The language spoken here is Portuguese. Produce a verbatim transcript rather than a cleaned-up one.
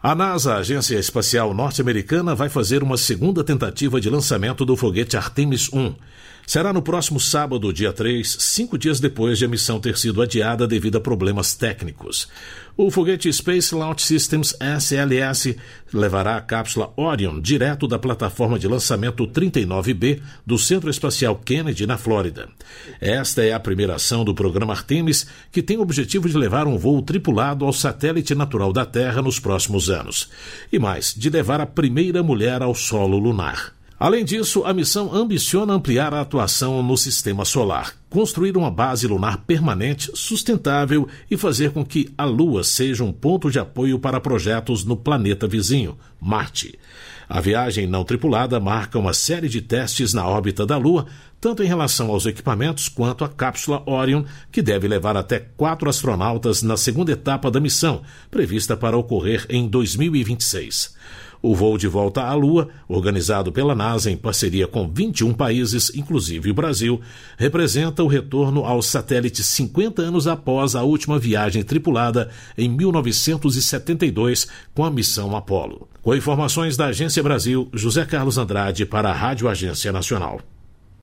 A NASA, a Agência Espacial Norte-Americana, vai fazer uma segunda tentativa de lançamento do foguete Artemis um. Será no próximo sábado, dia três, cinco dias depois de a missão ter sido adiada devido a problemas técnicos. O foguete Space Launch Systems S L S levará a cápsula Orion direto da plataforma de lançamento trinta e nove B do Centro Espacial Kennedy, na Flórida. Esta é a primeira ação do programa Artemis, que tem o objetivo de levar um voo tripulado ao satélite natural da Terra nos próximos anos. E mais, de levar a primeira mulher ao solo lunar. Além disso, a missão ambiciona ampliar a atuação no sistema solar, construir uma base lunar permanente, sustentável e fazer com que a Lua seja um ponto de apoio para projetos no planeta vizinho, Marte. A viagem não tripulada marca uma série de testes na órbita da Lua, tanto em relação aos equipamentos quanto à cápsula Orion, que deve levar até quatro astronautas na segunda etapa da missão, prevista para ocorrer em dois mil e vinte e seis. O voo de volta à Lua, organizado pela NASA em parceria com vinte e um países, inclusive o Brasil, representa o retorno ao satélite cinquenta anos após a última viagem tripulada em mil novecentos e setenta e dois com a missão Apollo. Com informações da Agência Brasil, José Carlos Andrade para a Rádio Agência Nacional.